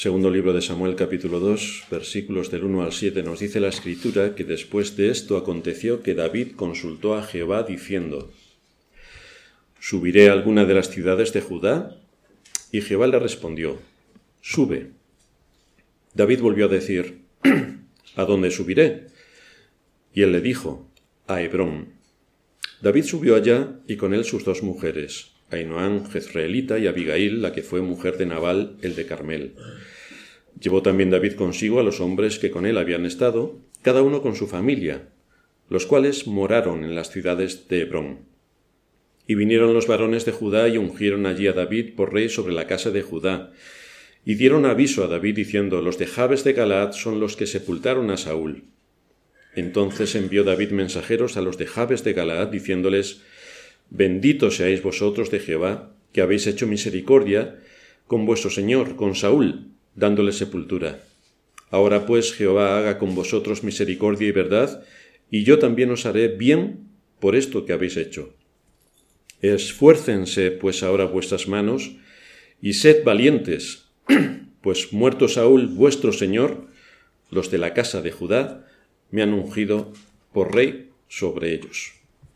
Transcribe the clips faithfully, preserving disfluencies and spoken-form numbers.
Segundo libro de Samuel, capítulo dos, versículos del uno al siete, nos dice la Escritura que después de esto aconteció que David consultó a Jehová diciendo: ¿Subiré a alguna de las ciudades de Judá? Y Jehová le respondió: Sube. David volvió a decir: ¿A dónde subiré? Y él le dijo: a Hebrón. David subió allá y con él sus dos mujeres, Ahinoam jezreelita y Abigail, la que fue mujer de Nabal, el de Carmel. Llevó también David consigo a los hombres que con él habían estado, cada uno con su familia, los cuales moraron en las ciudades de Hebrón. Y vinieron los varones de Judá y ungieron allí a David por rey sobre la casa de Judá, y dieron aviso a David diciendo: los de Jabes de Galaad son los que sepultaron a Saúl. Entonces envió David mensajeros a los de Jabes de Galaad, diciéndoles: Benditos seáis vosotros de Jehová, que habéis hecho misericordia con vuestro señor, con Saúl, dándole sepultura. Ahora pues Jehová haga con vosotros misericordia y verdad, y yo también os haré bien por esto que habéis hecho. Esfuércense pues ahora vuestras manos, y sed valientes, pues muerto Saúl vuestro señor, los de la casa de Judá me han ungido por rey sobre ellos.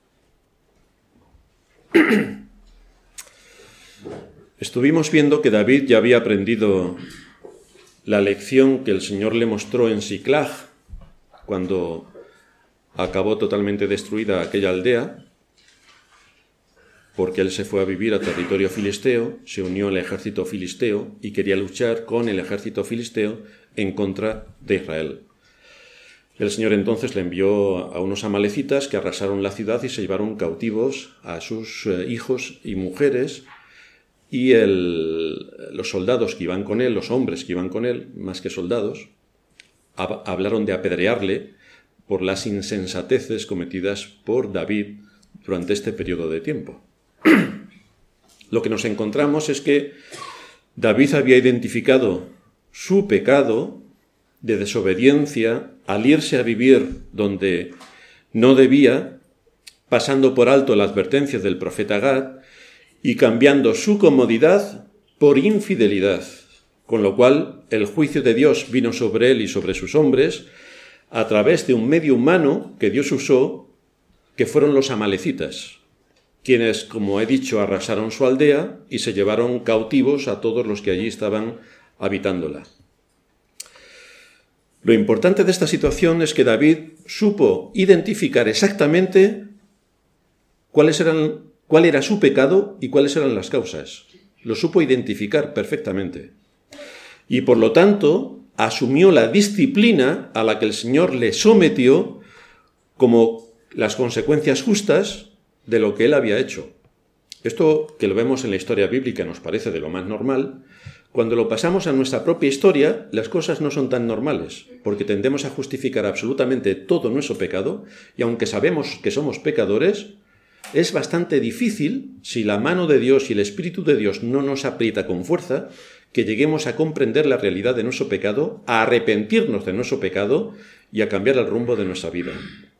Estuvimos viendo que David ya había aprendido la lección que el Señor le mostró en Siclag, cuando acabó totalmente destruida aquella aldea, porque él se fue a vivir a territorio filisteo, se unió al ejército filisteo y quería luchar con el ejército filisteo en contra de Israel. El Señor entonces le envió a unos amalecitas que arrasaron la ciudad y se llevaron cautivos a sus hijos y mujeres, y el, los soldados que iban con él, los hombres que iban con él, más que soldados, hab, hablaron de apedrearle por las insensateces cometidas por David durante este periodo de tiempo. Lo que nos encontramos es que David había identificado su pecado de desobediencia al irse a vivir donde no debía, pasando por alto la advertencia del profeta Gad y cambiando su comodidad por infidelidad, con lo cual el juicio de Dios vino sobre él y sobre sus hombres a través de un medio humano que Dios usó, que fueron los amalecitas, quienes, como he dicho, arrasaron su aldea y se llevaron cautivos a todos los que allí estaban habitándola. Lo importante de esta situación es que David supo identificar exactamente cuáles eran, cuál era su pecado y cuáles eran las causas. Lo supo identificar perfectamente. Y por lo tanto, asumió la disciplina a la que el Señor le sometió como las consecuencias justas de lo que él había hecho. Esto, que lo vemos en la historia bíblica, nos parece de lo más normal. Cuando lo pasamos a nuestra propia historia, las cosas no son tan normales, porque tendemos a justificar absolutamente todo nuestro pecado, y aunque sabemos que somos pecadores, es bastante difícil, si la mano de Dios y el Espíritu de Dios no nos aprieta con fuerza, que lleguemos a comprender la realidad de nuestro pecado, a arrepentirnos de nuestro pecado y a cambiar el rumbo de nuestra vida.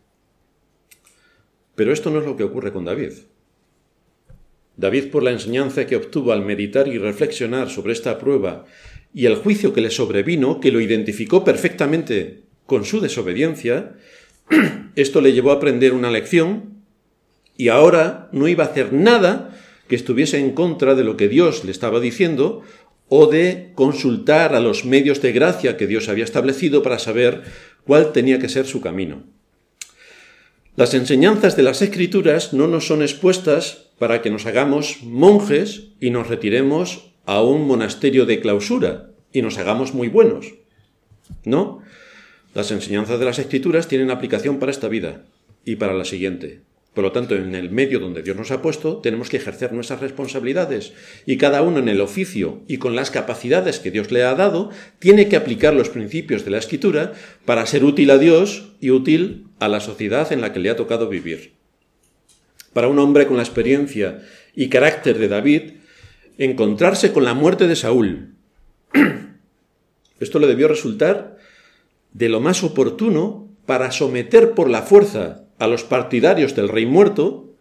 Pero esto no es lo que ocurre con David. David, por la enseñanza que obtuvo al meditar y reflexionar sobre esta prueba y el juicio que le sobrevino, que lo identificó perfectamente con su desobediencia, esto le llevó a aprender una lección y ahora no iba a hacer nada que estuviese en contra de lo que Dios le estaba diciendo o de consultar a los medios de gracia que Dios había establecido para saber cuál tenía que ser su camino. Las enseñanzas de las Escrituras no nos son expuestas para que nos hagamos monjes y nos retiremos a un monasterio de clausura y nos hagamos muy buenos. No, las enseñanzas de las Escrituras tienen aplicación para esta vida y para la siguiente. Por lo tanto, en el medio donde Dios nos ha puesto, tenemos que ejercer nuestras responsabilidades y cada uno en el oficio y con las capacidades que Dios le ha dado, tiene que aplicar los principios de la Escritura para ser útil a Dios y útil a la sociedad en la que le ha tocado vivir. Para un hombre con la experiencia y carácter de David, encontrarse con la muerte de Saúl, esto le debió resultar de lo más oportuno para someter por la fuerza a los partidarios del rey muerto,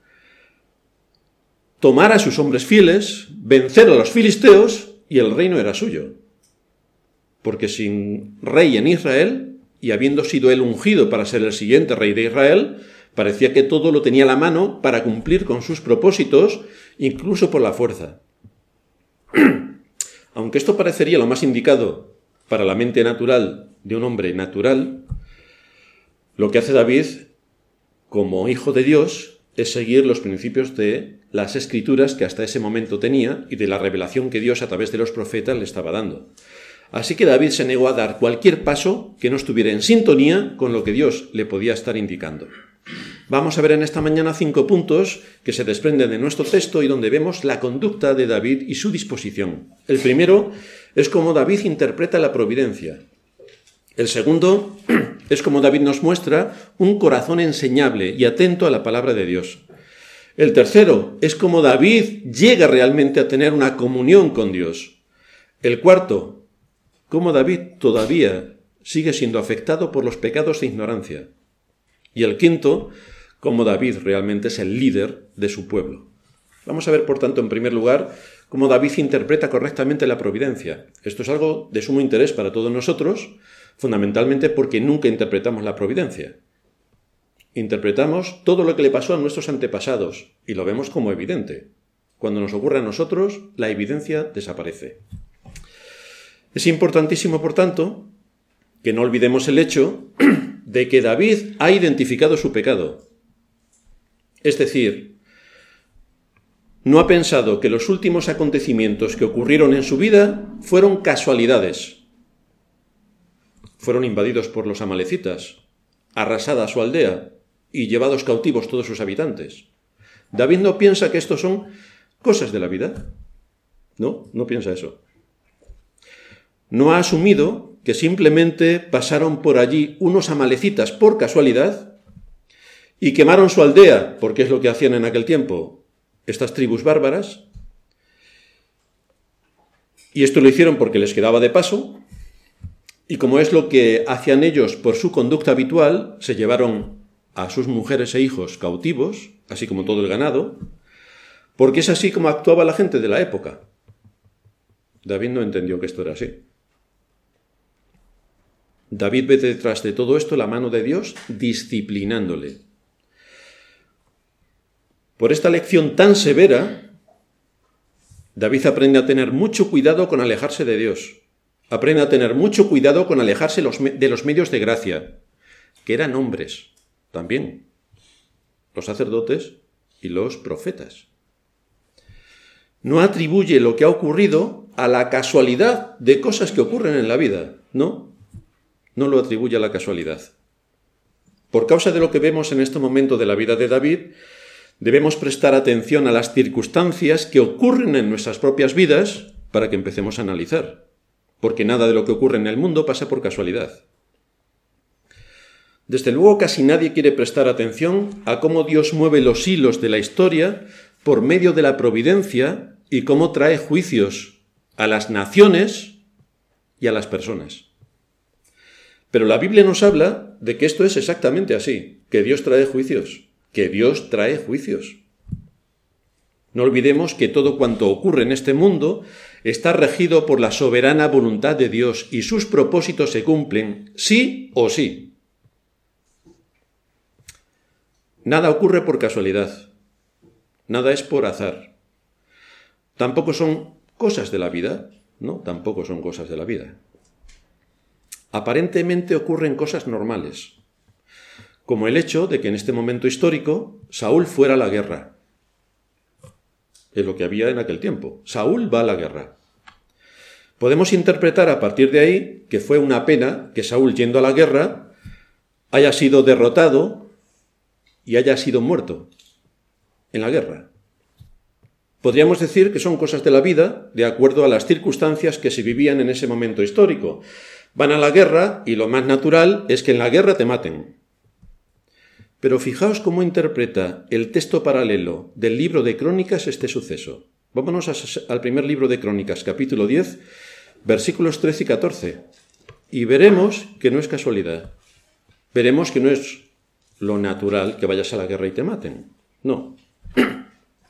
tomar a sus hombres fieles, vencer a los filisteos y el reino era suyo. porque sin rey en Israel, y habiendo sido él ungido para ser el siguiente rey de Israel, parecía que todo lo tenía a la mano para cumplir con sus propósitos, incluso por la fuerza. Aunque esto parecería lo más indicado para la mente natural de un hombre natural, lo que hace David, como hijo de Dios, es seguir los principios de las Escrituras que hasta ese momento tenía y de la revelación que Dios a través de los profetas le estaba dando. Así que David se negó a dar cualquier paso que no estuviera en sintonía con lo que Dios le podía estar indicando. Vamos a ver en esta mañana cinco puntos que se desprenden de nuestro texto y donde vemos la conducta de David y su disposición. El primero es cómo David interpreta la providencia. El segundo es cómo David nos muestra un corazón enseñable y atento a la palabra de Dios. El tercero es cómo David llega realmente a tener una comunión con Dios. El cuarto, cómo David todavía sigue siendo afectado por los pecados de ignorancia. Y el quinto, cómo David realmente es el líder de su pueblo. Vamos a ver, por tanto, en primer lugar, cómo David interpreta correctamente la providencia. Esto es algo de sumo interés para todos nosotros, fundamentalmente porque nunca interpretamos la providencia. Interpretamos todo lo que le pasó a nuestros antepasados y lo vemos como evidente. Cuando nos ocurre a nosotros, la evidencia desaparece. Es importantísimo, por tanto, que no olvidemos el hecho de que David ha identificado su pecado. Es decir, no ha pensado que los últimos acontecimientos que ocurrieron en su vida fueron casualidades. Fueron invadidos por los amalecitas, arrasada su aldea y llevados cautivos todos sus habitantes. David no piensa que estos son cosas de la vida. No, no piensa eso. No ha asumido que simplemente pasaron por allí unos amalecitas por casualidad y quemaron su aldea, porque es lo que hacían en aquel tiempo estas tribus bárbaras, y esto lo hicieron porque les quedaba de paso, y como es lo que hacían ellos por su conducta habitual, se llevaron a sus mujeres e hijos cautivos, así como todo el ganado, porque es así como actuaba la gente de la época. David no entendió que esto era así. David ve detrás de todo esto la mano de Dios disciplinándole. Por esta lección tan severa, David aprende a tener mucho cuidado con alejarse de Dios. Aprende a tener mucho cuidado con alejarse de los medios de gracia, que eran hombres también, los sacerdotes y los profetas. No atribuye lo que ha ocurrido a la casualidad de cosas que ocurren en la vida, no. No lo atribuye a la casualidad. Por causa de lo que vemos en este momento de la vida de David, debemos prestar atención a las circunstancias que ocurren en nuestras propias vidas para que empecemos a analizar, porque nada de lo que ocurre en el mundo pasa por casualidad. Desde luego, casi nadie quiere prestar atención a cómo Dios mueve los hilos de la historia por medio de la providencia y cómo trae juicios a las naciones y a las personas. Pero la Biblia nos habla de que esto es exactamente así, que Dios trae juicios, que Dios trae juicios. No olvidemos que todo cuanto ocurre en este mundo está regido por la soberana voluntad de Dios y sus propósitos se cumplen sí o sí. Nada ocurre por casualidad, nada es por azar. Tampoco son cosas de la vida, no, tampoco son cosas de la vida. Aparentemente ocurren cosas normales, como el hecho de que en este momento histórico Saúl fuera a la guerra. Es lo que había en aquel tiempo. Saúl va a la guerra. Podemos interpretar a partir de ahí que fue una pena que Saúl, yendo a la guerra, haya sido derrotado y haya sido muerto en la guerra. Podríamos decir que son cosas de la vida, de acuerdo a las circunstancias que se vivían en ese momento histórico. Van a la guerra y lo más natural es que en la guerra te maten. Pero fijaos cómo interpreta el texto paralelo del libro de Crónicas este suceso. Vámonos a, al primer libro de Crónicas, capítulo diez, versículos trece y catorce. Y veremos que no es casualidad. Veremos que no es lo natural que vayas a la guerra y te maten. No.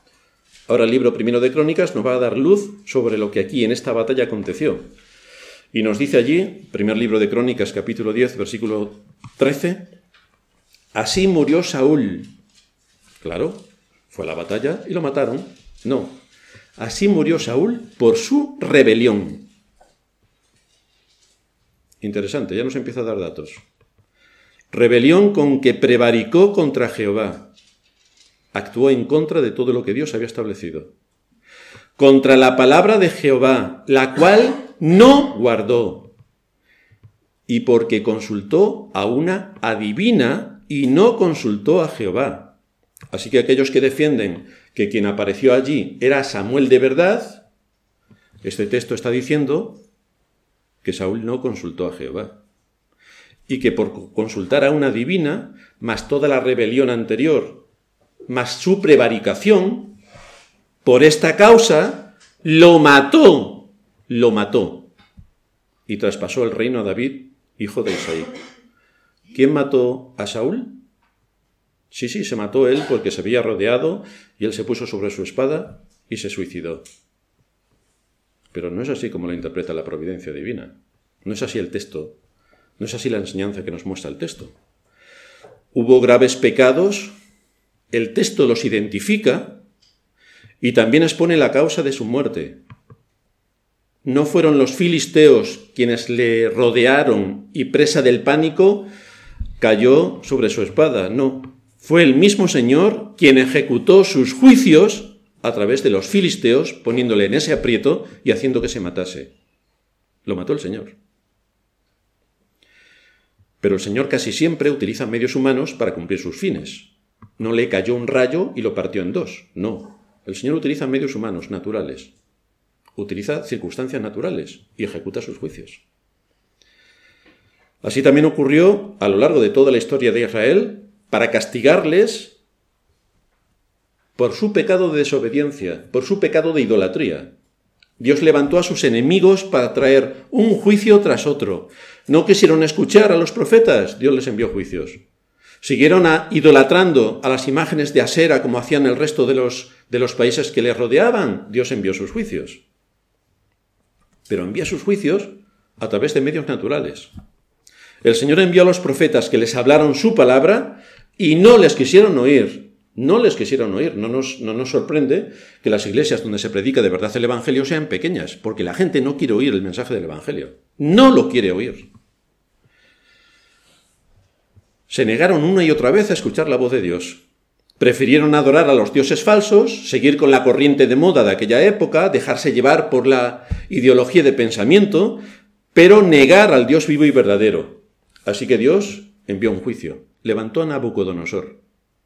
Ahora el libro primero de Crónicas nos va a dar luz sobre lo que aquí en esta batalla aconteció. Y nos dice allí, primer libro de Crónicas, capítulo diez, versículo trece, así murió Saúl. Claro, fue a la batalla y lo mataron. No, así murió Saúl por su rebelión. Interesante, ya nos empieza a dar datos. Rebelión con que prevaricó contra Jehová. Actuó en contra de todo lo que Dios había establecido. Contra la palabra de Jehová, la cual no guardó. Y porque consultó a una adivina y no consultó a Jehová. Así que aquellos que defienden que quien apareció allí era Samuel de verdad, este texto está diciendo que Saúl no consultó a Jehová. Y que por consultar a una adivina, más toda la rebelión anterior, más su prevaricación, por esta causa, lo mató, lo mató. Y traspasó el reino a David, hijo de Isaí. ¿Quién mató a Saúl? Sí, sí, se mató él porque se había rodeado y él se puso sobre su espada y se suicidó. Pero no es así como lo interpreta la providencia divina. No es así el texto. No es así la enseñanza que nos muestra el texto. Hubo graves pecados, el texto los identifica y también expone la causa de su muerte. No fueron los filisteos quienes le rodearon y presa del pánico cayó sobre su espada, no. Fue el mismo Señor quien ejecutó sus juicios a través de los filisteos, poniéndole en ese aprieto y haciendo que se matase. Lo mató el Señor. Pero el Señor casi siempre utiliza medios humanos para cumplir sus fines. No le cayó un rayo y lo partió en dos. No. El Señor utiliza medios humanos, naturales. Utiliza circunstancias naturales y ejecuta sus juicios. Así también ocurrió a lo largo de toda la historia de Israel para castigarles por su pecado de desobediencia, por su pecado de idolatría. Dios levantó a sus enemigos para traer un juicio tras otro. No quisieron escuchar a los profetas, Dios les envió juicios. Siguieron a, idolatrando a las imágenes de Asera como hacían el resto de los, de los países que les rodeaban, Dios envió sus juicios. Pero envía sus juicios a través de medios naturales. El Señor envió a los profetas que les hablaron su palabra y no les quisieron oír. No les quisieron oír. No nos, no nos sorprende que las iglesias donde se predica de verdad el Evangelio sean pequeñas, porque la gente no quiere oír el mensaje del Evangelio. No lo quiere oír. Se negaron una y otra vez a escuchar la voz de Dios. Prefirieron adorar a los dioses falsos, seguir con la corriente de moda de aquella época, dejarse llevar por la ideología de pensamiento, pero negar al Dios vivo y verdadero. Así que Dios envió un juicio. Levantó a Nabucodonosor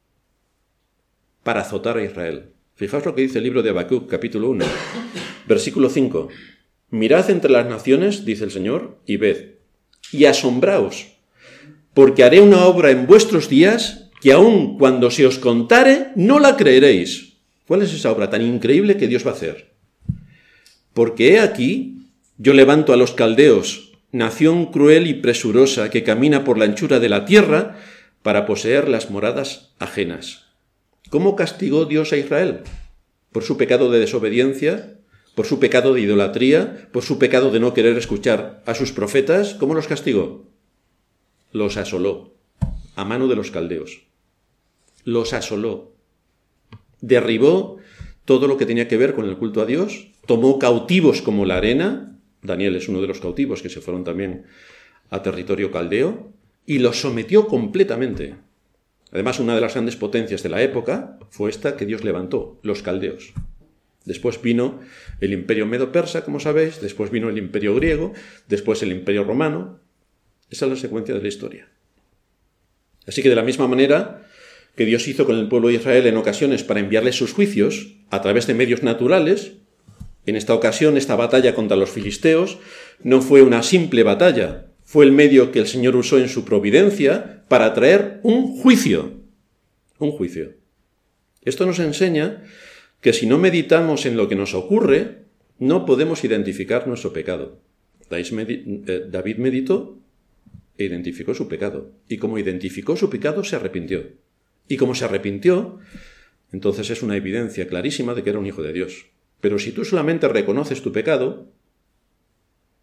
para azotar a Israel. Fijaos lo que dice el libro de Habacuc, capítulo uno, versículo cinco. Mirad entre las naciones, dice el Señor, y ved, y asombraos, porque haré una obra en vuestros días que aun cuando se os contare, no la creeréis. ¿Cuál es esa obra tan increíble que Dios va a hacer? Porque he aquí, yo levanto a los caldeos, nación cruel y presurosa que camina por la anchura de la tierra para poseer las moradas ajenas. ¿Cómo castigó Dios a Israel? Por su pecado de desobediencia, por su pecado de idolatría, por su pecado de no querer escuchar a sus profetas. ¿Cómo los castigó? Los asoló a mano de los caldeos. Los asoló. Derribó todo lo que tenía que ver con el culto a Dios, tomó cautivos como la arena, Daniel es uno de los cautivos que se fueron también a territorio caldeo, y los sometió completamente. Además, una de las grandes potencias de la época fue esta que Dios levantó, los caldeos. Después vino el imperio medo-persa, como sabéis, después vino el imperio griego, después el imperio romano. Esa es la secuencia de la historia. Así que de la misma manera que Dios hizo con el pueblo de Israel en ocasiones para enviarles sus juicios a través de medios naturales, en esta ocasión esta batalla contra los filisteos no fue una simple batalla, fue el medio que el Señor usó en su providencia para traer un juicio. Un juicio. Esto nos enseña que si no meditamos en lo que nos ocurre, no podemos identificar nuestro pecado. David meditó e identificó su pecado. Y como identificó su pecado, se arrepintió. Y como se arrepintió, entonces es una evidencia clarísima de que era un hijo de Dios. Pero si tú solamente reconoces tu pecado,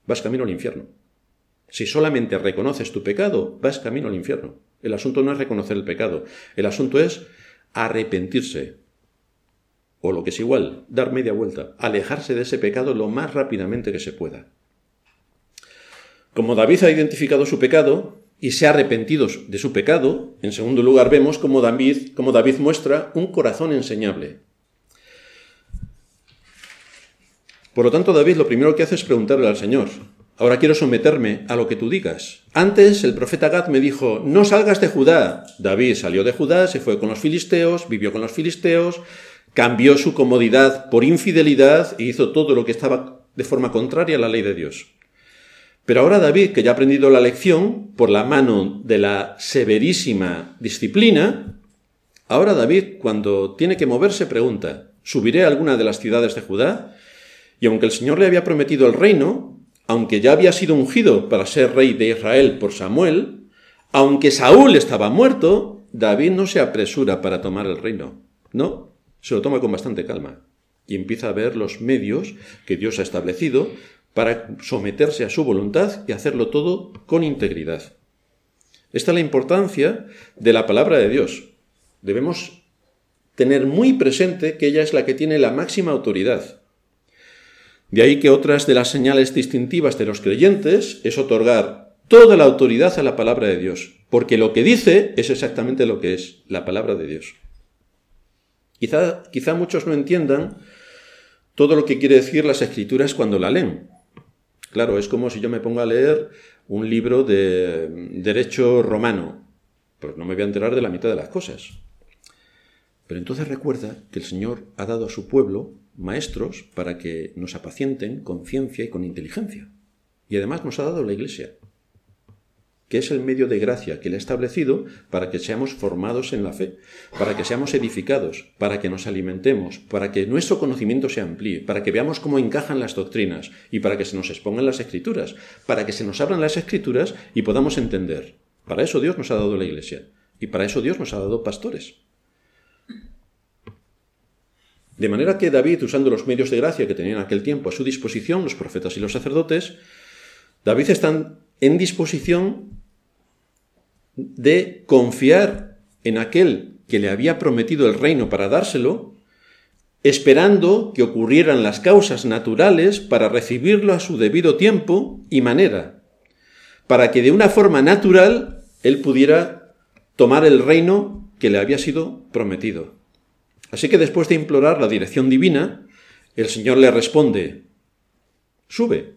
vas camino al infierno. Si solamente reconoces tu pecado, vas camino al infierno. El asunto no es reconocer el pecado, el asunto es arrepentirse. O lo que es igual, dar media vuelta, alejarse de ese pecado lo más rápidamente que se pueda. Como David ha identificado su pecado y se ha arrepentido de su pecado, en segundo lugar vemos cómo David, cómo David muestra un corazón enseñable. Por lo tanto, David lo primero que hace es preguntarle al Señor: ahora quiero someterme a lo que tú digas. Antes el profeta Gad me dijo: no salgas de Judá. David salió de Judá, se fue con los filisteos, vivió con los filisteos, cambió su comodidad por infidelidad e hizo todo lo que estaba de forma contraria a la ley de Dios. Pero ahora David, que ya ha aprendido la lección por la mano de la severísima disciplina, ahora David, cuando tiene que moverse, pregunta: ¿subiré a alguna de las ciudades de Judá? Y aunque el Señor le había prometido el reino, aunque ya había sido ungido para ser rey de Israel por Samuel, aunque Saúl estaba muerto, David no se apresura para tomar el reino. No, se lo toma con bastante calma y empieza a ver los medios que Dios ha establecido para someterse a su voluntad y hacerlo todo con integridad. Esta es la importancia de la palabra de Dios. Debemos tener muy presente que ella es la que tiene la máxima autoridad. De ahí que otras de las señales distintivas de los creyentes es otorgar toda la autoridad a la palabra de Dios, porque lo que dice es exactamente lo que es, la palabra de Dios. Quizá, quizá muchos no entiendan todo lo que quiere decir las Escrituras cuando la leen. Claro, es como si yo me pongo a leer un libro de derecho romano. Pues no me voy a enterar de la mitad de las cosas. Pero entonces recuerda que el Señor ha dado a su pueblo maestros para que nos apacienten con ciencia y con inteligencia. Y además nos ha dado la Iglesia, que es el medio de gracia que Él ha establecido para que seamos formados en la fe, para que seamos edificados, para que nos alimentemos, para que nuestro conocimiento se amplíe, para que veamos cómo encajan las doctrinas y para que se nos expongan las Escrituras, para que se nos abran las Escrituras y podamos entender. Para eso Dios nos ha dado la Iglesia y para eso Dios nos ha dado pastores. De manera que David, usando los medios de gracia que tenía en aquel tiempo a su disposición, los profetas y los sacerdotes, David está en disposición de confiar en aquel que le había prometido el reino para dárselo, esperando que ocurrieran las causas naturales para recibirlo a su debido tiempo y manera, para que de una forma natural él pudiera tomar el reino que le había sido prometido. Así que después de implorar la dirección divina, el Señor le responde: sube.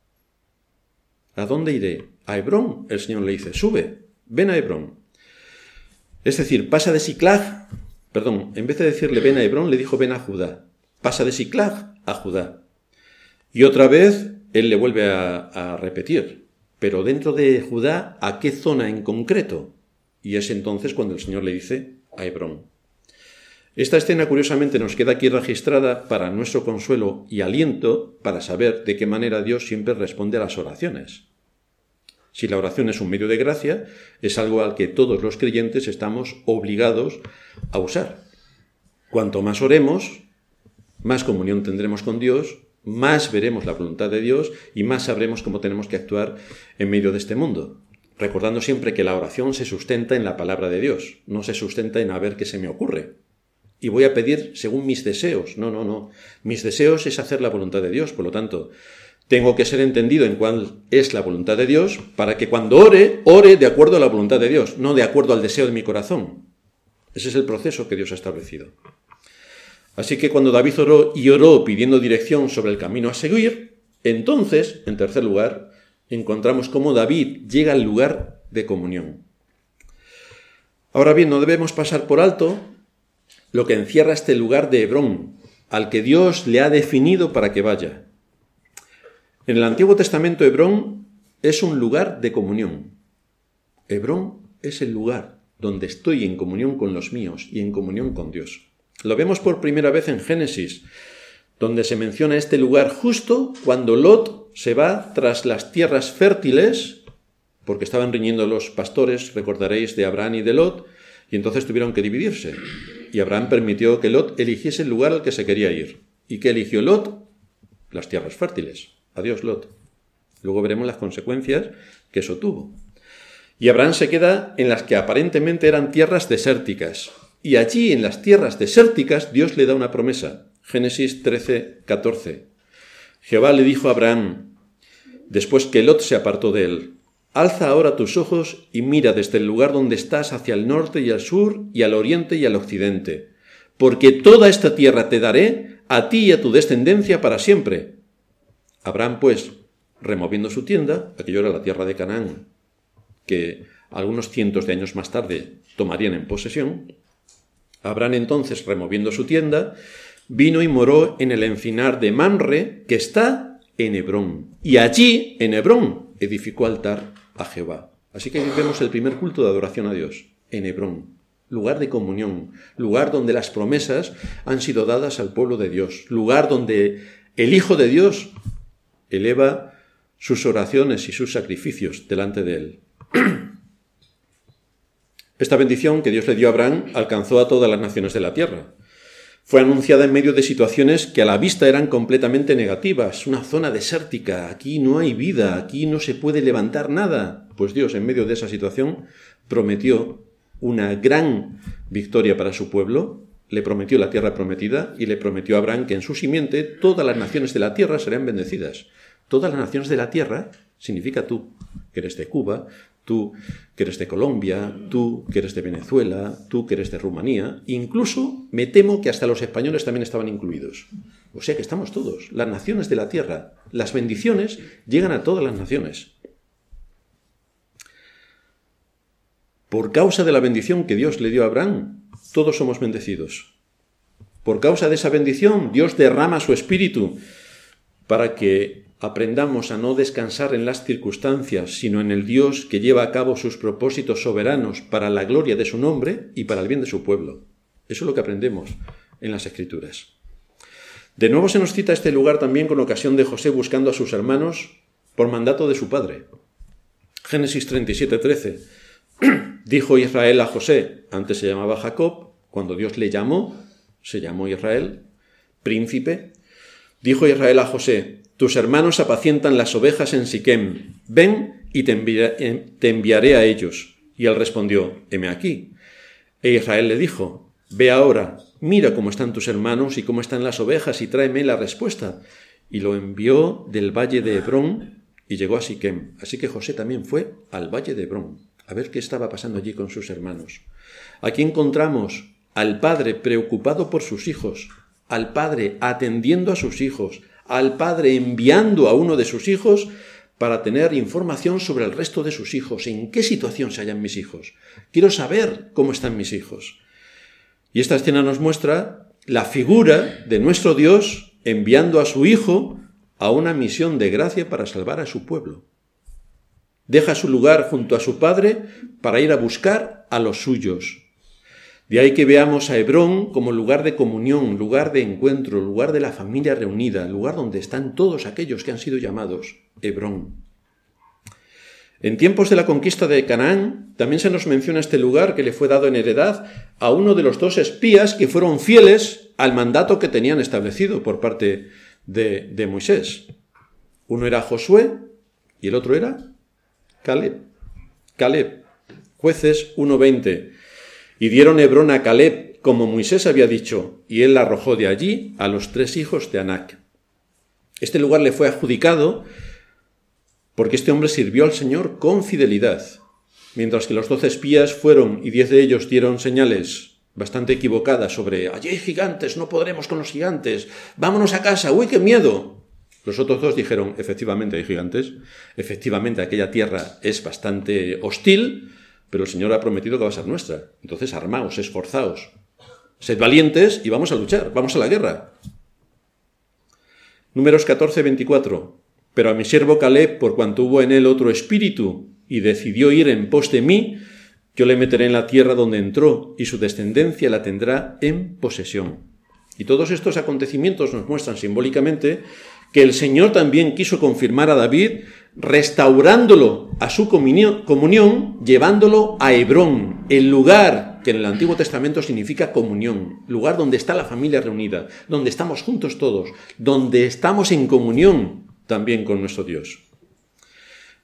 ¿A dónde iré? A Hebrón. El Señor le dice: sube, ven a Hebrón. Es decir, pasa de Siclag, perdón, en vez de decirle ven a Hebrón, le dijo ven a Judá. Pasa de Siclag a Judá. Y otra vez él le vuelve a, a repetir, pero dentro de Judá, ¿a qué zona en concreto? Y es entonces cuando el Señor le dice a Hebrón. Esta escena, curiosamente, nos queda aquí registrada para nuestro consuelo y aliento para saber de qué manera Dios siempre responde a las oraciones. Si la oración es un medio de gracia, es algo al que todos los creyentes estamos obligados a usar. Cuanto más oremos, más comunión tendremos con Dios, más veremos la voluntad de Dios y más sabremos cómo tenemos que actuar en medio de este mundo. Recordando siempre que la oración se sustenta en la palabra de Dios, no se sustenta en a ver qué se me ocurre. Y voy a pedir según mis deseos. No, no, no. Mis deseos es hacer la voluntad de Dios. Por lo tanto, tengo que ser entendido en cuál es la voluntad de Dios para que cuando ore, ore de acuerdo a la voluntad de Dios, no de acuerdo al deseo de mi corazón. Ese es el proceso que Dios ha establecido. Así que cuando David oró y oró pidiendo dirección sobre el camino a seguir, entonces, en tercer lugar, encontramos cómo David llega al lugar de comunión. Ahora bien, no debemos pasar por alto lo que encierra este lugar de Hebrón, al que Dios le ha definido para que vaya. En el Antiguo Testamento, Hebrón es un lugar de comunión. Hebrón es el lugar donde estoy en comunión con los míos y en comunión con Dios. Lo vemos por primera vez en Génesis, donde se menciona este lugar justo cuando Lot se va tras las tierras fértiles, porque estaban riñendo los pastores, recordaréis, de Abraham y de Lot, y entonces tuvieron que dividirse. Y Abraham permitió que Lot eligiese el lugar al que se quería ir. ¿Y qué eligió Lot? Las tierras fértiles. Adiós, Lot. Luego veremos las consecuencias que eso tuvo. Y Abraham se queda en las que aparentemente eran tierras desérticas. Y allí, en las tierras desérticas, Dios le da una promesa. Génesis trece, catorce. Jehová le dijo a Abraham, después que Lot se apartó de él, alza ahora tus ojos y mira desde el lugar donde estás hacia el norte y al sur y al oriente y al occidente, porque toda esta tierra te daré a ti y a tu descendencia para siempre. Abraham, pues, removiendo su tienda, aquello era la tierra de Canaán, que algunos cientos de años más tarde tomarían en posesión, Abraham entonces, removiendo su tienda, vino y moró en el encinar de Mamre, que está en Hebrón. Y allí, en Hebrón, edificó altar a Jehová. Así que vemos el primer culto de adoración a Dios, en Hebrón. Lugar de comunión, lugar donde las promesas han sido dadas al pueblo de Dios, lugar donde el Hijo de Dios eleva sus oraciones y sus sacrificios delante de él. Esta bendición que Dios le dio a Abraham alcanzó a todas las naciones de la tierra. Fue anunciada en medio de situaciones que a la vista eran completamente negativas. Una zona desértica, aquí no hay vida, aquí no se puede levantar nada. Pues Dios, en medio de esa situación, prometió una gran victoria para su pueblo, le prometió la tierra prometida y le prometió a Abraham que en su simiente todas las naciones de la tierra serán bendecidas. Todas las naciones de la tierra significa tú, que eres de Cuba, tú que eres de Colombia, tú que eres de Venezuela, tú que eres de Rumanía, incluso me temo que hasta los españoles también estaban incluidos. O sea que estamos todos, las naciones de la tierra, las bendiciones llegan a todas las naciones. Por causa de la bendición que Dios le dio a Abraham, todos somos bendecidos. Por causa de esa bendición, Dios derrama su espíritu para que aprendamos a no descansar en las circunstancias, sino en el Dios que lleva a cabo sus propósitos soberanos para la gloria de su nombre y para el bien de su pueblo. Eso es lo que aprendemos en las Escrituras. De nuevo se nos cita este lugar también con ocasión de José buscando a sus hermanos por mandato de su padre. Génesis treinta y siete, trece. Dijo Israel a José, antes se llamaba Jacob, cuando Dios le llamó, se llamó Israel, príncipe. Dijo Israel a José, tus hermanos apacientan las ovejas en Siquem, ven y te, envia- te enviaré a ellos. Y él respondió, heme aquí. E Israel le dijo, ve ahora, mira cómo están tus hermanos y cómo están las ovejas y tráeme la respuesta. Y lo envió del valle de Hebrón y llegó a Siquem. Así que José también fue al valle de Hebrón, a ver qué estaba pasando allí con sus hermanos. Aquí encontramos al padre preocupado por sus hijos, al padre atendiendo a sus hijos, al padre enviando a uno de sus hijos para tener información sobre el resto de sus hijos, en qué situación se hallan mis hijos. Quiero saber cómo están mis hijos. Y esta escena nos muestra la figura de nuestro Dios enviando a su hijo a una misión de gracia para salvar a su pueblo. Deja su lugar junto a su padre para ir a buscar a los suyos. De ahí que veamos a Hebrón como lugar de comunión, lugar de encuentro, lugar de la familia reunida, lugar donde están todos aquellos que han sido llamados Hebrón. En tiempos de la conquista de Canaán, también se nos menciona este lugar que le fue dado en heredad a uno de los dos espías que fueron fieles al mandato que tenían establecido por parte de, de Moisés. Uno era Josué y el otro era Caleb. Caleb, Jueces uno veinte. Y dieron Hebrón a Caleb, como Moisés había dicho, y él la arrojó de allí a los tres hijos de Anac. Este lugar le fue adjudicado porque este hombre sirvió al Señor con fidelidad, mientras que los doce espías fueron y diez de ellos dieron señales bastante equivocadas sobre allí hay gigantes, no podremos con los gigantes, vámonos a casa, uy, qué miedo. Los otros dos dijeron, efectivamente hay gigantes, efectivamente aquella tierra es bastante hostil, pero el Señor ha prometido que va a ser nuestra. Entonces armaos, esforzaos, sed valientes y vamos a luchar, vamos a la guerra. Números catorce, veinticuatro. Pero a mi siervo Caleb, por cuanto hubo en él otro espíritu y decidió ir en pos de mí, yo le meteré en la tierra donde entró y su descendencia la tendrá en posesión. Y todos estos acontecimientos nos muestran simbólicamente que el Señor también quiso confirmar a David, restaurándolo a su comunión, comunión, llevándolo a Hebrón, el lugar que en el Antiguo Testamento significa comunión, lugar donde está la familia reunida, donde estamos juntos todos, donde estamos en comunión también con nuestro Dios.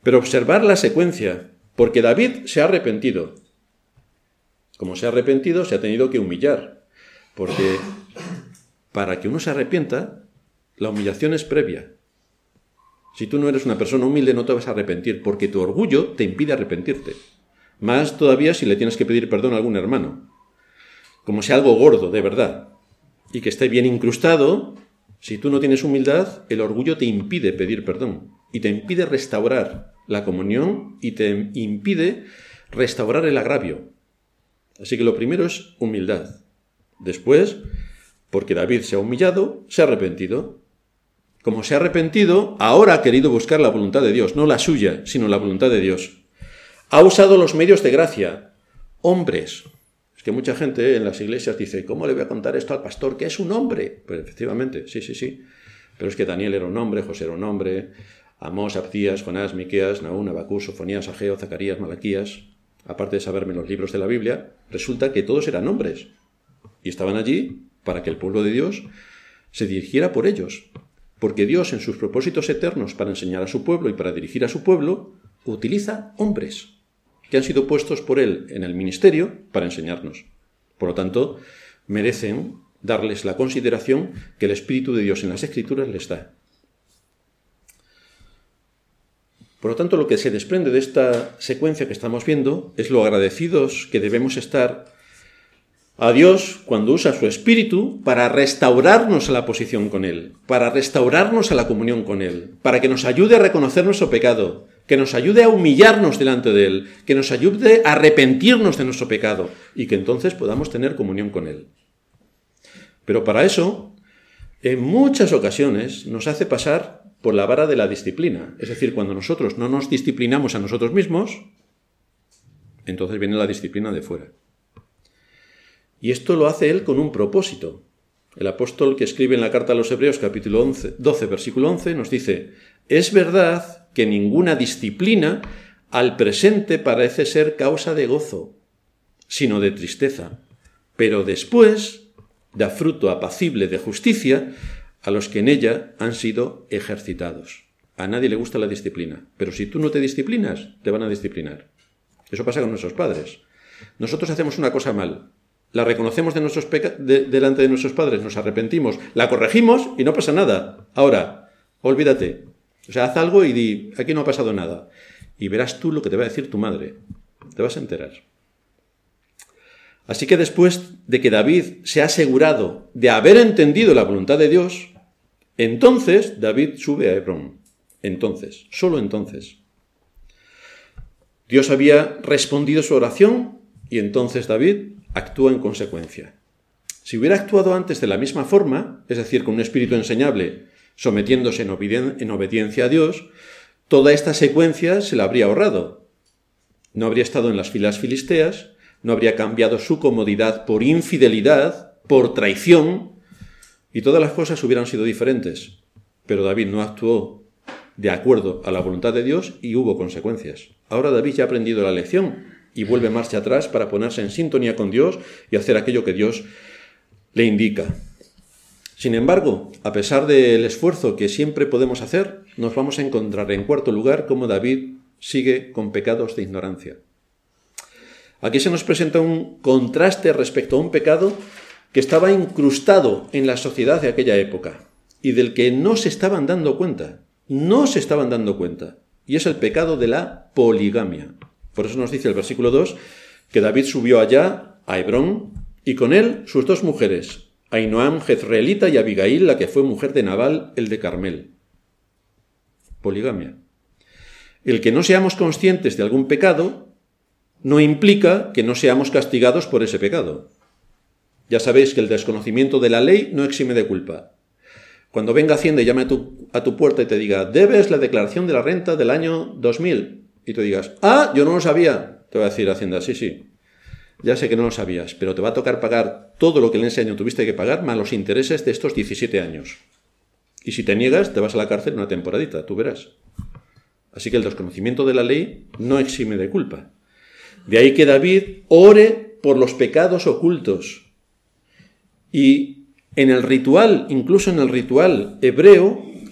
Pero observar la secuencia, porque David se ha arrepentido. Como se ha arrepentido, se ha tenido que humillar, porque para que uno se arrepienta, la humillación es previa. Si tú no eres una persona humilde, no te vas a arrepentir, porque tu orgullo te impide arrepentirte. Más todavía si le tienes que pedir perdón a algún hermano. Como sea algo gordo, de verdad, y que esté bien incrustado, si tú no tienes humildad, el orgullo te impide pedir perdón, y te impide restaurar la comunión, y te impide restaurar el agravio. Así que lo primero es humildad. Después, porque David se ha humillado, se ha arrepentido. Como se ha arrepentido, ahora ha querido buscar la voluntad de Dios, no la suya, sino la voluntad de Dios. Ha usado los medios de gracia, hombres. Es que mucha gente en las iglesias dice, ¿cómo le voy a contar esto al pastor, que es un hombre? Pues efectivamente, sí, sí, sí. Pero es que Daniel era un hombre, José era un hombre, Amós, Abdías, Jonás, Miqueas, Nahum, Abacús, Sofonías, Ageo, Zacarías, Malaquías, aparte de saberme los libros de la Biblia, resulta que todos eran hombres. Y estaban allí para que el pueblo de Dios se dirigiera por ellos. Porque Dios, en sus propósitos eternos para enseñar a su pueblo y para dirigir a su pueblo, utiliza hombres que han sido puestos por Él en el ministerio para enseñarnos. Por lo tanto, merecen darles la consideración que el Espíritu de Dios en las Escrituras les da. Por lo tanto, lo que se desprende de esta secuencia que estamos viendo es lo agradecidos que debemos estar a Dios cuando usa su Espíritu para restaurarnos a la posición con Él, para restaurarnos a la comunión con Él, para que nos ayude a reconocer nuestro pecado, que nos ayude a humillarnos delante de Él, que nos ayude a arrepentirnos de nuestro pecado y que entonces podamos tener comunión con Él. Pero para eso, en muchas ocasiones nos hace pasar por la vara de la disciplina. Es decir, cuando nosotros no nos disciplinamos a nosotros mismos, entonces viene la disciplina de fuera. Y esto lo hace Él con un propósito. El apóstol que escribe en la carta a los Hebreos, capítulo once, doce, versículo once, nos dice, es verdad que ninguna disciplina al presente parece ser causa de gozo, sino de tristeza, pero después da fruto apacible de justicia a los que en ella han sido ejercitados. A nadie le gusta la disciplina, pero si tú no te disciplinas, te van a disciplinar. Eso pasa con nuestros padres. Nosotros hacemos una cosa mal, la reconocemos de nuestros peca- de, delante de nuestros padres, nos arrepentimos, la corregimos y no pasa nada. Ahora, olvídate. O sea, haz algo y di, aquí no ha pasado nada. Y verás tú lo que te va a decir tu madre. Te vas a enterar. Así que después de que David se ha asegurado de haber entendido la voluntad de Dios, entonces David sube a Hebrón. Entonces, solo entonces. Dios había respondido su oración y entonces David actúa en consecuencia. Si hubiera actuado antes de la misma forma, es decir, con un espíritu enseñable, sometiéndose en, obedien- en obediencia a Dios, toda esta secuencia se la habría ahorrado. No habría estado en las filas filisteas, no habría cambiado su comodidad por infidelidad, por traición, y todas las cosas hubieran sido diferentes. Pero David no actuó de acuerdo a la voluntad de Dios y hubo consecuencias. Ahora David ya ha aprendido la lección y vuelve marcha atrás para ponerse en sintonía con Dios y hacer aquello que Dios le indica. Sin embargo, a pesar del esfuerzo que siempre podemos hacer, nos vamos a encontrar en cuarto lugar cómo David sigue con pecados de ignorancia. Aquí se nos presenta un contraste respecto a un pecado que estaba incrustado en la sociedad de aquella época y del que no se estaban dando cuenta. No se estaban dando cuenta. Y es el pecado de la poligamia. Por eso nos dice el versículo dos que David subió allá a Hebrón y con él sus dos mujeres, Ahinoam jezreelita y Abigail, la que fue mujer de Nabal, el de Carmel. Poligamia. El que no seamos conscientes de algún pecado no implica que no seamos castigados por ese pecado. Ya sabéis que el desconocimiento de la ley no exime de culpa. Cuando venga Hacienda y llame a tu, a tu puerta y te diga, debes la declaración de la renta del año dos mil, y tú digas, ah, yo no lo sabía, te va a decir Hacienda, sí, sí, ya sé que no lo sabías, pero te va a tocar pagar todo lo que en ese año tuviste que pagar, más los intereses de estos diecisiete años. Y si te niegas, te vas a la cárcel una temporadita, tú verás. Así que el desconocimiento de la ley no exime de culpa. De ahí que David ore por los pecados ocultos. Y en el ritual, incluso en el ritual hebreo,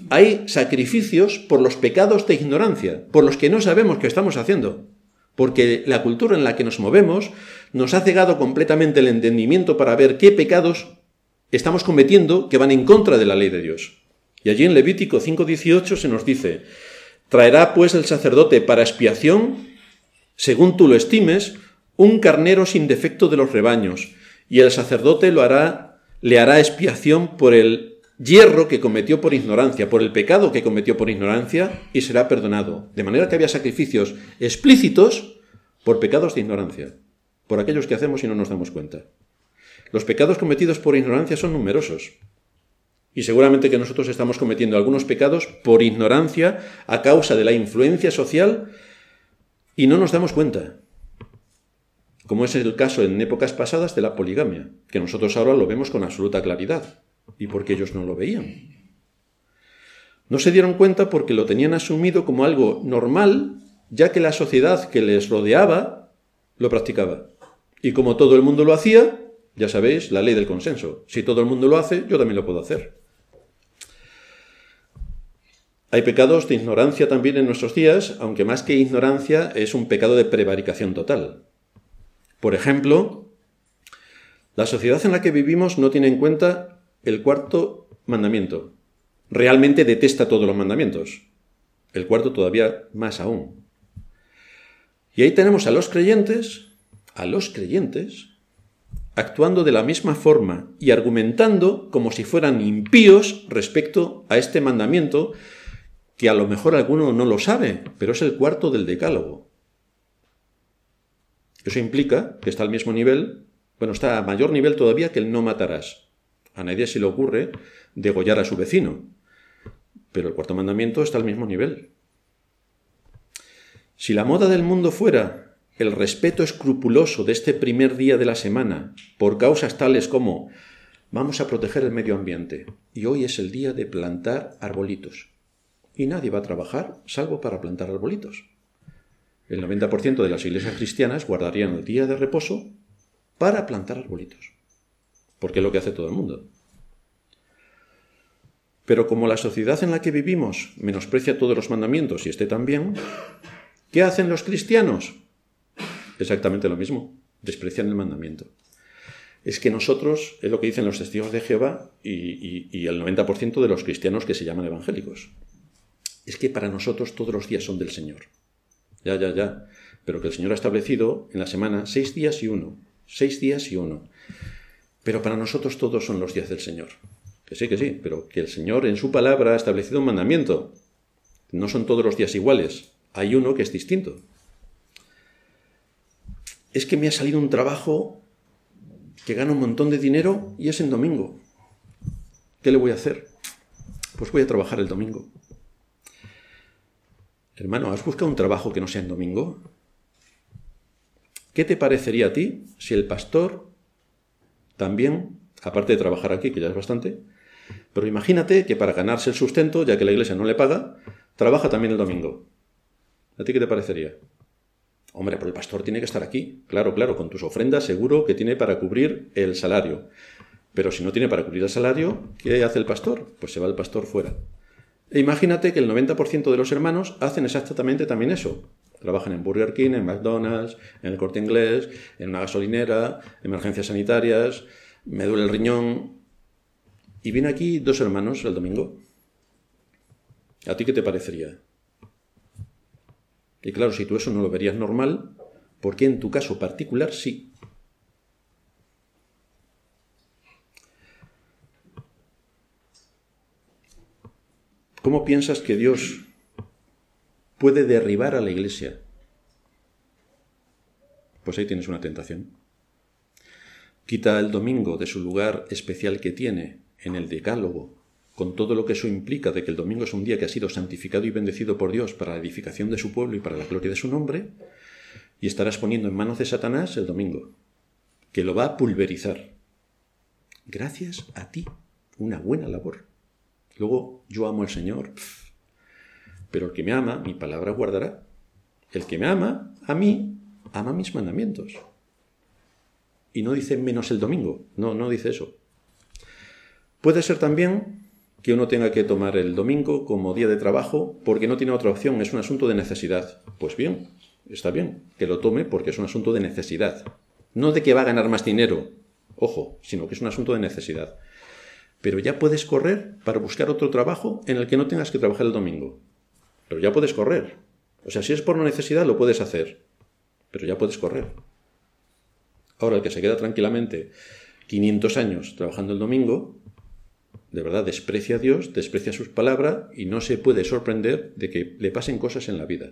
hay sacrificios por los pecados de ignorancia, por los que no sabemos qué estamos haciendo. Porque la cultura en la que nos movemos nos ha cegado completamente el entendimiento para ver qué pecados estamos cometiendo que van en contra de la ley de Dios. Y allí en Levítico cinco dieciocho se nos dice: traerá pues el sacerdote para expiación, según tú lo estimes, un carnero sin defecto de los rebaños, y el sacerdote lo hará, le hará expiación por el yerro que cometió por ignorancia, por el pecado que cometió por ignorancia, y será perdonado. De manera que había sacrificios explícitos por pecados de ignorancia, por aquellos que hacemos y no nos damos cuenta. Los pecados cometidos por ignorancia son numerosos. Y seguramente que nosotros estamos cometiendo algunos pecados por ignorancia a causa de la influencia social y no nos damos cuenta. Como es el caso en épocas pasadas de la poligamia, que nosotros ahora lo vemos con absoluta claridad. ¿Y por qué ellos no lo veían? No se dieron cuenta porque lo tenían asumido como algo normal, ya que la sociedad que les rodeaba lo practicaba. Y como todo el mundo lo hacía, ya sabéis, la ley del consenso. Si todo el mundo lo hace, yo también lo puedo hacer. Hay pecados de ignorancia también en nuestros días, aunque más que ignorancia es un pecado de prevaricación total. Por ejemplo, la sociedad en la que vivimos no tiene en cuenta el cuarto mandamiento. Realmente detesta todos los mandamientos. El cuarto todavía más aún. Y ahí tenemos a los creyentes, a los creyentes, actuando de la misma forma y argumentando como si fueran impíos respecto a este mandamiento, que a lo mejor alguno no lo sabe, pero es el cuarto del decálogo. Eso implica que está al mismo nivel, bueno, está a mayor nivel todavía que el no matarás. A nadie se le ocurre degollar a su vecino, pero el cuarto mandamiento está al mismo nivel. Si la moda del mundo fuera el respeto escrupuloso de este primer día de la semana por causas tales como vamos a proteger el medio ambiente y hoy es el día de plantar arbolitos y nadie va a trabajar salvo para plantar arbolitos. El noventa por ciento de las iglesias cristianas guardarían el día de reposo para plantar arbolitos, porque es lo que hace todo el mundo. Pero como la sociedad en la que vivimos menosprecia todos los mandamientos y este también, ¿qué hacen los cristianos? Exactamente lo mismo, desprecian el mandamiento. Es que nosotros, es lo que dicen los testigos de Jehová y, y, y el noventa por ciento de los cristianos que se llaman evangélicos. Es que para nosotros todos los días son del Señor. Ya, ya, ya. Pero que el Señor ha establecido en la semana seis días y uno. Seis días y uno. Pero para nosotros todos son los días del Señor. Que sí, que sí, pero que el Señor en su palabra ha establecido un mandamiento. No son todos los días iguales. Hay uno que es distinto. Es que me ha salido un trabajo que gana un montón de dinero y es en domingo. ¿Qué le voy a hacer? Pues voy a trabajar el domingo. Hermano, ¿has buscado un trabajo que no sea en domingo? ¿Qué te parecería a ti si el pastor también, aparte de trabajar aquí, que ya es bastante, pero imagínate que para ganarse el sustento, ya que la iglesia no le paga, trabaja también el domingo? ¿A ti qué te parecería? Hombre, pero el pastor tiene que estar aquí. Claro, claro, con tus ofrendas seguro que tiene para cubrir el salario. Pero si no tiene para cubrir el salario, ¿qué hace el pastor? Pues se va el pastor fuera. E imagínate que el noventa por ciento de los hermanos hacen exactamente también eso. Trabajan en Burger King, en McDonald's, en el Corte Inglés, en una gasolinera, emergencias sanitarias, me duele el riñón. Y vienen aquí dos hermanos el domingo. ¿A ti qué te parecería? Y claro, si tú eso no lo verías normal, ¿por qué en tu caso particular sí? ¿Cómo piensas que Dios puede derribar a la iglesia? Pues ahí tienes una tentación. Quita el domingo de su lugar especial que tiene en el decálogo, con todo lo que eso implica de que el domingo es un día que ha sido santificado y bendecido por Dios para la edificación de su pueblo y para la gloria de su nombre, y estarás poniendo en manos de Satanás el domingo, que lo va a pulverizar. Gracias a ti, una buena labor. Luego, yo amo al Señor, pero el que me ama, mi palabra guardará. El que me ama, a mí, ama mis mandamientos. Y no dice menos el domingo, no, no dice eso. Puede ser también que uno tenga que tomar el domingo como día de trabajo porque no tiene otra opción, es un asunto de necesidad. Pues bien, está bien que lo tome porque es un asunto de necesidad. No de que va a ganar más dinero, ojo, sino que es un asunto de necesidad. Pero ya puedes correr para buscar otro trabajo en el que no tengas que trabajar el domingo. Pero ya puedes correr. O sea, si es por una necesidad, lo puedes hacer. Pero ya puedes correr. Ahora, el que se queda tranquilamente quinientos años trabajando el domingo, de verdad desprecia a Dios, desprecia sus palabras y no se puede sorprender de que le pasen cosas en la vida.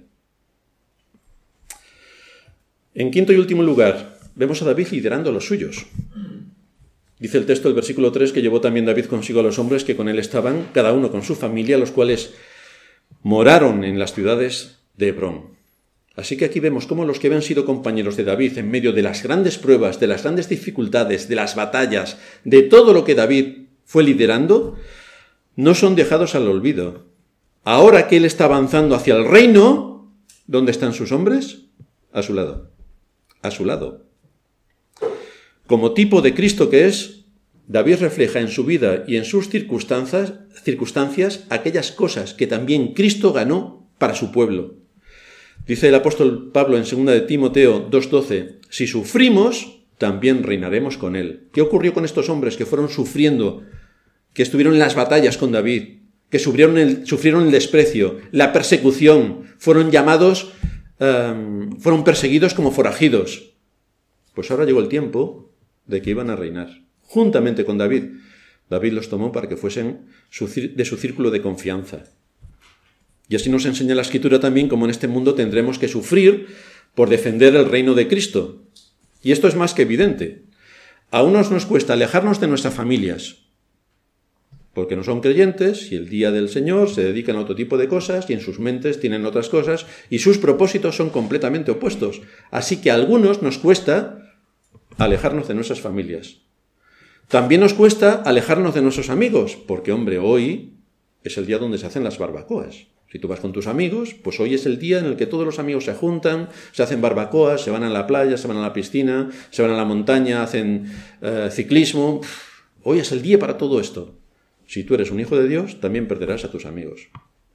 En quinto y último lugar, vemos a David liderando a los suyos. Dice el texto del versículo tres que llevó también David consigo a los hombres que con él estaban, cada uno con su familia, los cuales moraron en las ciudades de Hebrón. Así que aquí vemos cómo los que habían sido compañeros de David en medio de las grandes pruebas, de las grandes dificultades, de las batallas, de todo lo que David fue liderando, no son dejados al olvido. Ahora que él está avanzando hacia el reino, ¿dónde están sus hombres? A su lado. A su lado. Como tipo de Cristo que es, David refleja en su vida y en sus circunstancias, circunstancias aquellas cosas que también Cristo ganó para su pueblo. Dice el apóstol Pablo en segunda de Timoteo dos doce, si sufrimos, también reinaremos con él. ¿Qué ocurrió con estos hombres que fueron sufriendo, que estuvieron en las batallas con David, que sufrieron el, sufrieron el desprecio, la persecución, fueron llamados, um, fueron perseguidos como forajidos? Pues ahora llegó el tiempo de que iban a reinar, juntamente con David. David los tomó para que fuesen de su círculo de confianza. Y así nos enseña la Escritura también cómo en este mundo tendremos que sufrir por defender el reino de Cristo. Y esto es más que evidente. A unos nos cuesta alejarnos de nuestras familias, porque no son creyentes y el día del Señor se dedican a otro tipo de cosas y en sus mentes tienen otras cosas y sus propósitos son completamente opuestos. Así que a algunos nos cuesta alejarnos de nuestras familias. También nos cuesta alejarnos de nuestros amigos, porque, hombre, hoy es el día donde se hacen las barbacoas. Si tú vas con tus amigos, pues hoy es el día en el que todos los amigos se juntan, se hacen barbacoas, se van a la playa, se van a la piscina, se van a la montaña, hacen uh, ciclismo. Hoy es el día para todo esto. Si tú eres un hijo de Dios, también perderás a tus amigos.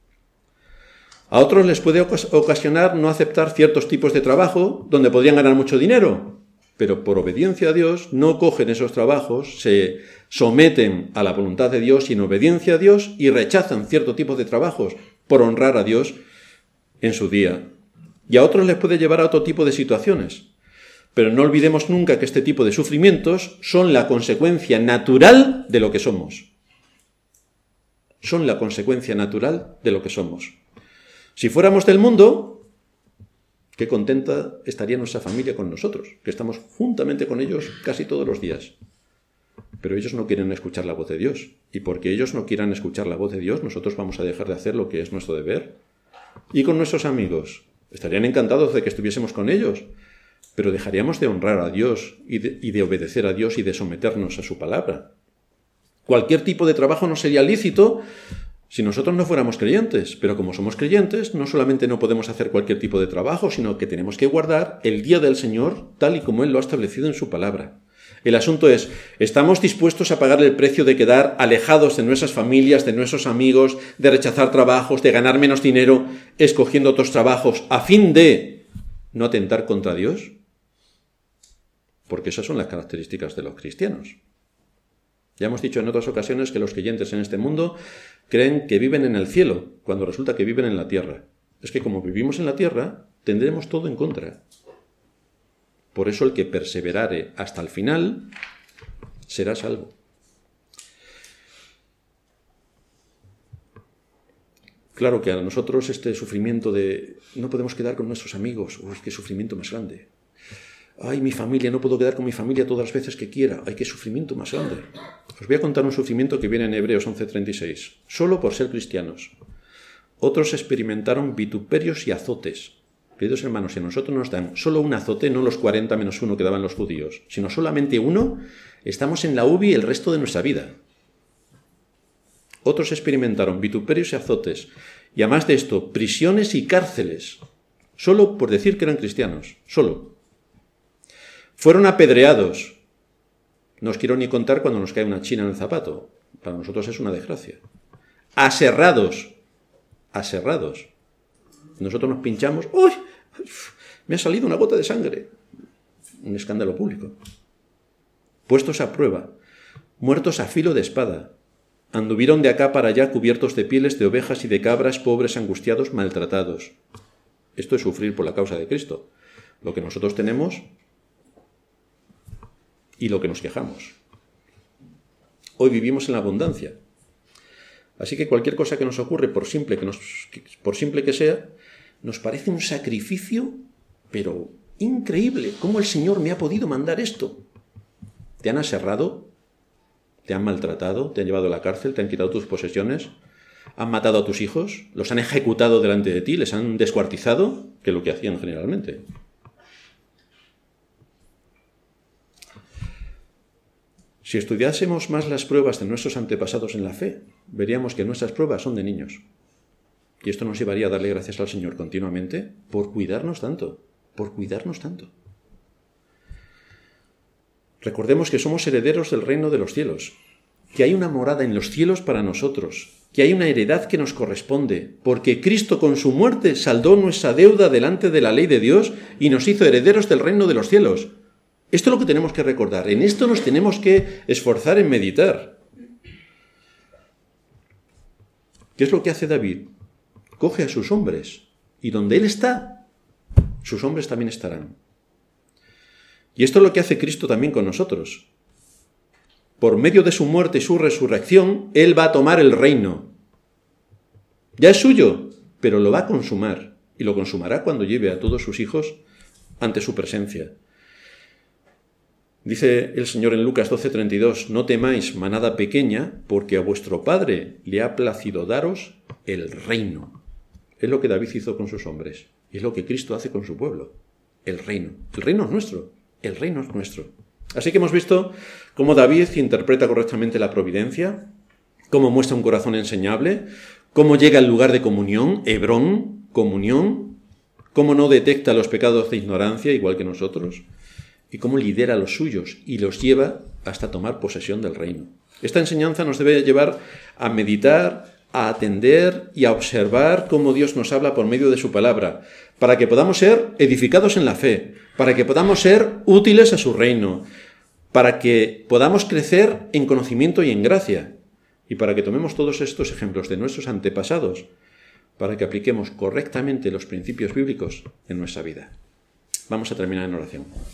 A otros les puede ocasionar no aceptar ciertos tipos de trabajo donde podrían ganar mucho dinero, pero por obediencia a Dios no cogen esos trabajos, se someten a la voluntad de Dios y en obediencia a Dios y rechazan cierto tipo de trabajos por honrar a Dios en su día. Y a otros les puede llevar a otro tipo de situaciones. Pero no olvidemos nunca que este tipo de sufrimientos son la consecuencia natural de lo que somos. Son la consecuencia natural de lo que somos. Si fuéramos del mundo, qué contenta estaría nuestra familia con nosotros, que estamos juntamente con ellos casi todos los días. Pero ellos no quieren escuchar la voz de Dios. Y porque ellos no quieran escuchar la voz de Dios, nosotros vamos a dejar de hacer lo que es nuestro deber. Y con nuestros amigos, estarían encantados de que estuviésemos con ellos, pero dejaríamos de honrar a Dios y de, y de obedecer a Dios y de someternos a su palabra. Cualquier tipo de trabajo no sería lícito si nosotros no fuéramos creyentes, pero como somos creyentes, no solamente no podemos hacer cualquier tipo de trabajo, sino que tenemos que guardar el día del Señor tal y como Él lo ha establecido en su palabra. El asunto es, ¿estamos dispuestos a pagar el precio de quedar alejados de nuestras familias, de nuestros amigos, de rechazar trabajos, de ganar menos dinero, escogiendo otros trabajos, a fin de no atentar contra Dios? Porque esas son las características de los cristianos. Ya hemos dicho en otras ocasiones que los creyentes en este mundo creen que viven en el cielo, cuando resulta que viven en la tierra. Es que como vivimos en la tierra, tendremos todo en contra. Por eso el que perseverare hasta el final será salvo. Claro que a nosotros este sufrimiento de no podemos quedar con nuestros amigos, ¡oh, qué sufrimiento más grande! ¡Ay, mi familia, no puedo quedar con mi familia todas las veces que quiera! ¡Ay, qué sufrimiento más grande! Os voy a contar un sufrimiento que viene en Hebreos once treinta y seis. Solo por ser cristianos. Otros experimentaron vituperios y azotes. Queridos hermanos, si a nosotros nos dan solo un azote, no los cuarenta menos uno que daban los judíos, sino solamente uno, estamos en la U B I el resto de nuestra vida. Otros experimentaron vituperios y azotes, y además de esto, prisiones y cárceles, solo por decir que eran cristianos, solo. Fueron apedreados. No os quiero ni contar cuando nos cae una china en el zapato. Para nosotros es una desgracia. aserrados, aserrados. Nosotros nos pinchamos, ¡uy! Me ha salido una gota de sangre. Un escándalo público. Puestos a prueba, muertos a filo de espada, anduvieron de acá para allá cubiertos de pieles de ovejas y de cabras, pobres, angustiados, maltratados. Esto es sufrir por la causa de Cristo. Lo que nosotros tenemos y lo que nos quejamos. Hoy vivimos en la abundancia. Así que cualquier cosa que nos ocurre, por simple que, nos, por simple que sea, nos parece un sacrificio, pero increíble. ¿Cómo el Señor me ha podido mandar esto? ¿Te han aserrado? ¿Te han maltratado? ¿Te han llevado a la cárcel? ¿Te han quitado tus posesiones? ¿Han matado a tus hijos? ¿Los han ejecutado delante de ti? ¿Les han descuartizado? Que es lo que hacían generalmente. Si estudiásemos más las pruebas de nuestros antepasados en la fe, veríamos que nuestras pruebas son de niños. Y esto nos llevaría a darle gracias al Señor continuamente por cuidarnos tanto, por cuidarnos tanto. Recordemos que somos herederos del reino de los cielos, que hay una morada en los cielos para nosotros, que hay una heredad que nos corresponde, porque Cristo con su muerte saldó nuestra deuda delante de la ley de Dios y nos hizo herederos del reino de los cielos. Esto es lo que tenemos que recordar, en esto nos tenemos que esforzar en meditar. ¿Qué es lo que hace David? Coge a sus hombres, y donde él está, sus hombres también estarán. Y esto es lo que hace Cristo también con nosotros. Por medio de su muerte y su resurrección, Él va a tomar el reino. Ya es suyo, pero lo va a consumar. Y lo consumará cuando lleve a todos sus hijos ante su presencia. Dice el Señor en Lucas doce treinta y dos, no temáis, manada pequeña, porque a vuestro Padre le ha placido daros el reino. Es lo que David hizo con sus hombres. Y es lo que Cristo hace con su pueblo. El reino. El reino es nuestro. El reino es nuestro. Así que hemos visto cómo David interpreta correctamente la providencia, cómo muestra un corazón enseñable, cómo llega al lugar de comunión, Hebrón, comunión, cómo no detecta los pecados de ignorancia, igual que nosotros, y cómo lidera a los suyos y los lleva hasta tomar posesión del reino. Esta enseñanza nos debe llevar a meditar, a atender y a observar cómo Dios nos habla por medio de su palabra, para que podamos ser edificados en la fe, para que podamos ser útiles a su reino, para que podamos crecer en conocimiento y en gracia, y para que tomemos todos estos ejemplos de nuestros antepasados, para que apliquemos correctamente los principios bíblicos en nuestra vida. Vamos a terminar en oración.